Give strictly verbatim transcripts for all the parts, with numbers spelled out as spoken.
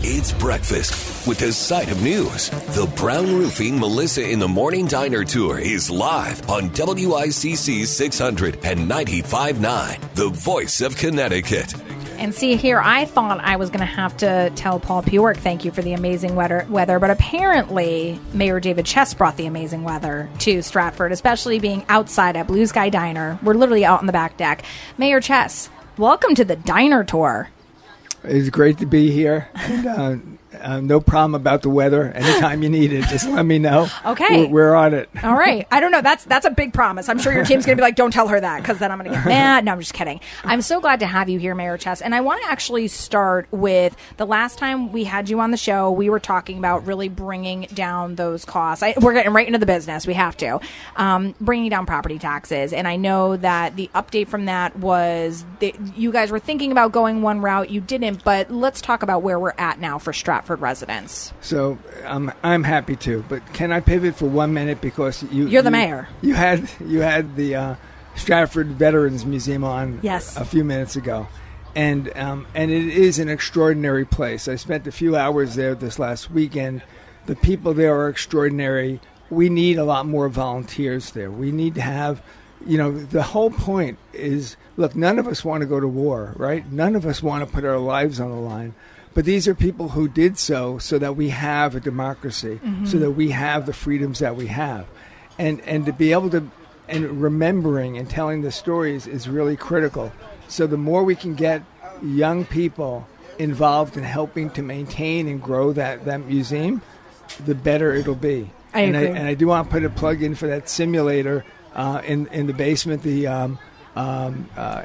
It's breakfast with a side of news. The Brown Roofing Melissa in the Morning Diner Tour is live on W I C C six hundred and ninety-five point nine, the voice of Connecticut. And see here, I thought I was going to have to tell Paul Pjork thank you for the amazing weather, weather, but apparently Mayor David Chess brought the amazing weather to Stratford, especially being outside at Blue Sky Diner. We're literally out on the back deck. Mayor Chess, welcome to the Diner Tour. It's great to be here. And, uh, uh, no problem about the weather. Anytime you need it, just let me know. Okay. We're, we're on it. All right. I don't know. That's that's a big promise. I'm sure your team's going to be like, don't tell her that, because then I'm going to get mad. No, I'm just kidding. I'm so glad to have you here, Mayor Chess. And I want to actually start with the last time we had you on the show, we were talking about really bringing down those costs. I, we're getting right into the business. We have to. Um, bringing down property taxes. And I know that the update from that was that you guys were thinking about going one route. You didn't. But let's talk about where we're at now for Stratford residents. So um, I'm happy to, but can I pivot for one minute, because you you're the you, mayor. You had you had the uh, Stratford Veterans Museum on yes. a few minutes ago, and um, and it is an extraordinary place. I spent a few hours there this last weekend. The people there are extraordinary. We need a lot more volunteers there. We need to have, you know, the whole point is, look, none of us want to go to war, right? None of us want to put our lives on the line. But these are people who did so so that we have a democracy, mm-hmm. so that we have the freedoms that we have. And and to be able to, and remembering and telling the stories is really critical. So the more we can get young people involved in helping to maintain and grow that, that museum, the better it'll be. I and agree. I, and I do want to put a plug in for that simulator uh, in, in the basement, the um, um, uh,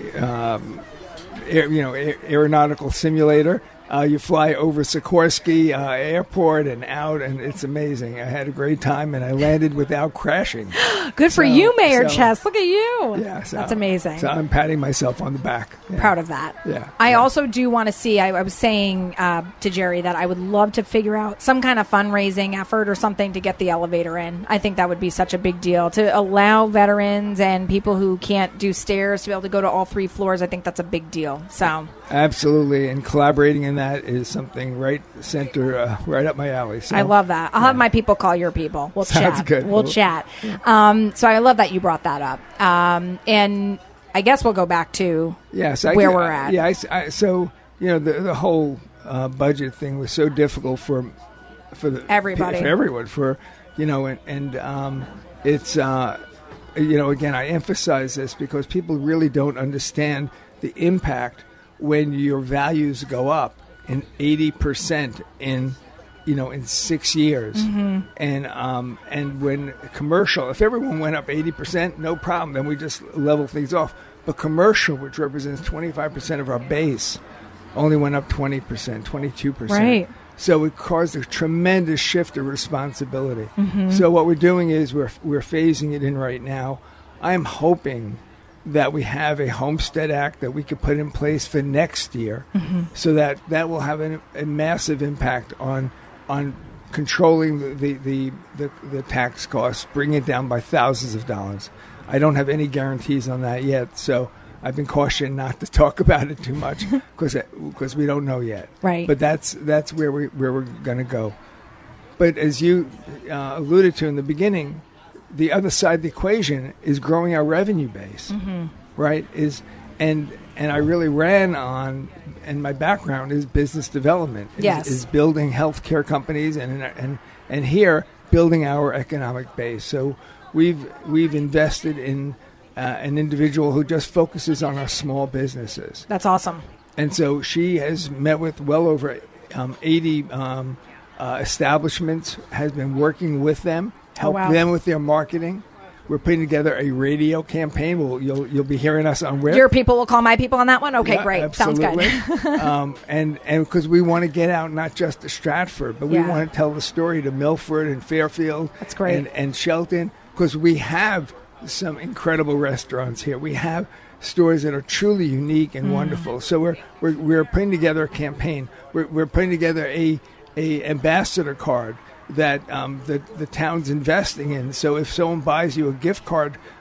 um, air, you know, aer- aeronautical simulator. Uh, you fly over Sikorsky uh, Airport and out, and it's amazing. I had a great time, and I landed without crashing. Good for so, you, Mayor so, Chess. Look at you. Yeah, so, that's amazing. So I'm patting myself on the back. Yeah. Proud of that. Yeah. I yeah. also do want to see, I, I was saying uh, to Jerry that I would love to figure out some kind of fundraising effort or something to get the elevator in. I think that would be such a big deal. To allow veterans and people who can't do stairs to be able to go to all three floors, I think that's a big deal. So absolutely, and collaborating in that is something right center, uh, right up my alley. So, I love that. I'll yeah. have my people call your people. We'll Sounds chat. good. We'll We'll, chat. Um, so I love that you brought that up. Um, and I guess we'll go back to yes, I, where I, we're at. Yeah, I, I, so you know the the whole uh, budget thing was so difficult for for the everybody, for everyone, for you know, and, and um, it's uh, you know, again, I emphasize this because people really don't understand the impact when your values go up in eighty percent in, you know, in six years. Mm-hmm. And um, and when commercial, if everyone went up eighty percent, no problem, then we just level things off. But commercial, which represents twenty-five percent of our base, only went up twenty percent, twenty-two percent. Right. So it caused a tremendous shift of responsibility. Mm-hmm. So what we're doing is we're we're phasing it in right now. I'm hoping that we have a Homestead Act that we could put in place for next year, mm-hmm. so that that will have a, a massive impact on on controlling the, the, the, the, the tax costs, bring it down by thousands of dollars. I don't have any guarantees on that yet, so I've been cautioned not to talk about it too much because because we don't know yet. Right. But that's that's where we where we're going to go. But as you uh, alluded to in the beginning, the other side of the equation is growing our revenue base, mm-hmm. right? Is and and I really ran on, and my background is business development. Is, yes, is building healthcare companies and and and here building our economic base. So we've we've invested in uh, an individual who just focuses on our small businesses. That's awesome. And so she has met with well over um, eighty um, uh, establishments, has been working with them. Help oh, wow. them with their marketing. We're putting together a radio campaign. We'll, you'll you'll be hearing us on Whip. Your people will call my people on that one? Okay, yeah, great. Absolutely. Sounds good. um, and and because we want to get out not just to Stratford, but we yeah. want to tell the story to Milford and Fairfield. That's great. And, and Shelton, because we have some incredible restaurants here. We have stores that are truly unique and mm. wonderful. So we're, we're we're putting together a campaign. We're we're putting together a a ambassador card that um, the, the town's investing in. So if someone buys you a gift card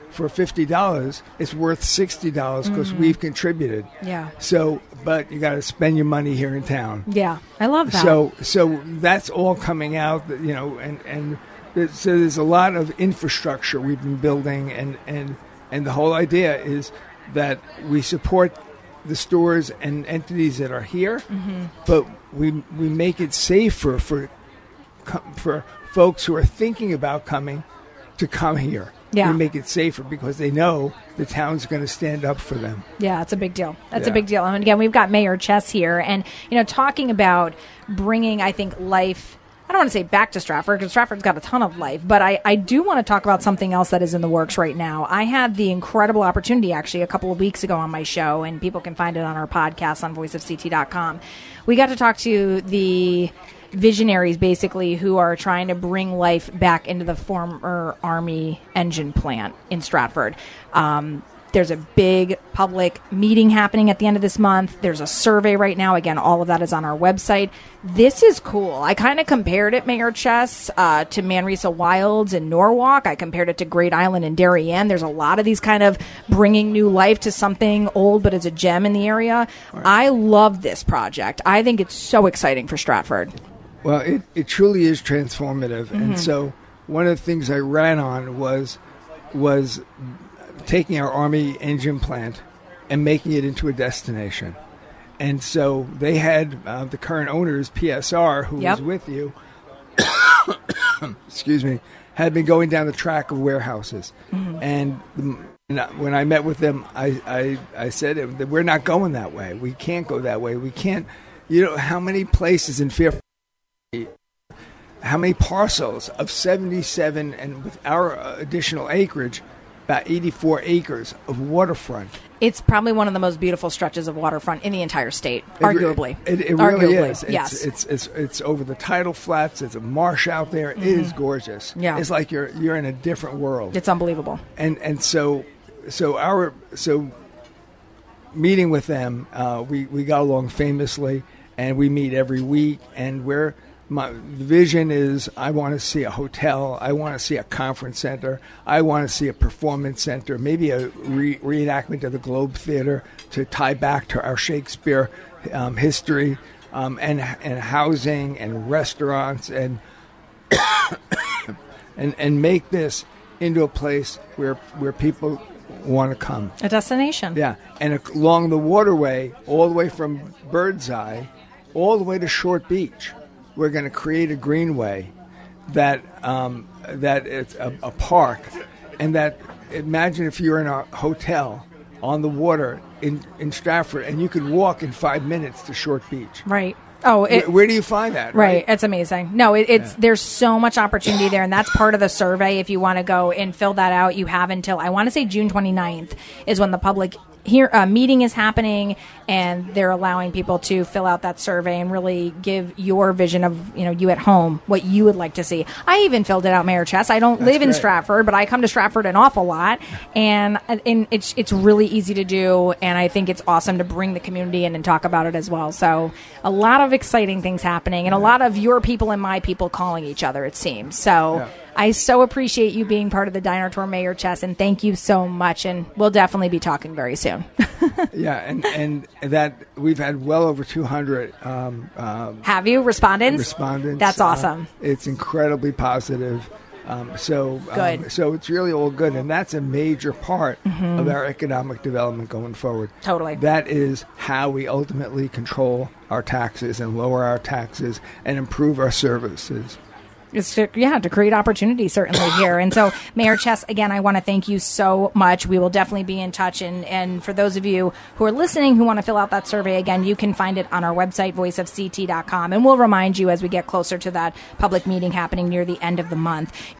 for fifty dollars, it's worth sixty dollars because Mm-hmm. we've contributed. Yeah. So, but you got to spend your money here in town. Yeah. I love that. So, so that's all coming out, you know, and, and there's, so there's a lot of infrastructure we've been building, and, and, and the whole idea is that we support the stores and entities that are here, Mm-hmm. but we we make it safer for co- for folks who are thinking about coming to come here. Yeah. We make it safer because they know the town's going to stand up for them. Yeah, it's a big deal. That's a Yeah. big deal. And again, we've got Mayor Chess here, and you know, talking about bringing, I think, life. I don't want to say back to Stratford because Stratford's got a ton of life, but I, I do want to talk about something else that is in the works right now. I had the incredible opportunity actually a couple of weeks ago on my show, and people can find it on our podcast on voice of c t dot com. We got to talk to the visionaries basically who are trying to bring life back into the former Army engine plant in Stratford. Um, There's a big public meeting happening at the end of this month. There's a survey right now. Again, all of that is on our website. This is cool. I kind of compared it, Mayor Chess, uh, to Manresa Wilds in Norwalk. I compared it to Great Island in Darien. There's a lot of these kind of bringing new life to something old, but it's a gem in the area. Right. I love this project. I think it's so exciting for Stratford. Well, it, it truly is transformative. Mm-hmm. And so one of the things I ran on was was taking our Army engine plant and making it into a destination. And so they had uh, the current owners, P S R, who Yep. was with you, excuse me, had been going down the track of warehouses. Mm-hmm. And the, when I met with them, I, I, I said that we're not going that way. We can't go that way. We can't, you know, how many places in Fairfield, how many parcels of seventy-seven, and with our uh, additional acreage, about eighty-four acres of waterfront. It's probably one of the most beautiful stretches of waterfront in the entire state, arguably. It, it, it really arguably, is. It's, yes. It's, it's, it's, it's over the tidal flats. It's a marsh out there. Mm-hmm. It is gorgeous. Yeah. It's like you're you're in a different world. It's unbelievable. And and so so our so meeting with them, uh, we, we got along famously, and we meet every week, and we're My the vision is I want to see a hotel. I want to see a conference center. I want to see a performance center, maybe a re- reenactment of the Globe Theater to tie back to our Shakespeare um, history, um, and and housing and restaurants, and and and make this into a place where where people want to come. A destination. Yeah, and along the waterway, all the way from Birdseye, all the way to Short Beach. We're going to create a greenway that um, that it's a, a park, and that imagine if you're in a hotel on the water in, in Stratford, and you could walk in five minutes to Short Beach. Right. Oh, it, where, where do you find that? Right. Right. It's amazing. No, it, it's Yeah. there's so much opportunity there, and that's part of the survey. If you want to go and fill that out, you have until I want to say June twenty-ninth is when the public here uh, meeting is happening, and they're allowing people to fill out that survey and really give your vision of, you know, you at home, what you would like to see. I even filled it out, Mayor Chess. I don't That's live in great. Stratford, but I come to Stratford an awful lot, and and it's it's really easy to do, and I think it's awesome to bring the community in and talk about it as well. So a lot of exciting things happening, and a lot of your people and my people calling each other, it seems. So Yeah. I so appreciate you being part of the Diner Tour, Mayor Chess, and thank you so much, and we'll definitely be talking very soon. Yeah, and, and that we've had well over two hundred um, um, Have you? Respondents? respondents. That's Uh, awesome. it's incredibly positive. Um, so, Good. Um, so it's really all good, and that's a major part of our economic development going forward. Totally. That is how we ultimately control our taxes and lower our taxes and improve our services. It's to, yeah, to create opportunity certainly here. And so, Mayor Chess, again, I want to thank you so much. We will definitely be in touch. And, and for those of you who are listening who want to fill out that survey, again, you can find it on our website, voice of c t dot com. And we'll remind you as we get closer to that public meeting happening near the end of the month.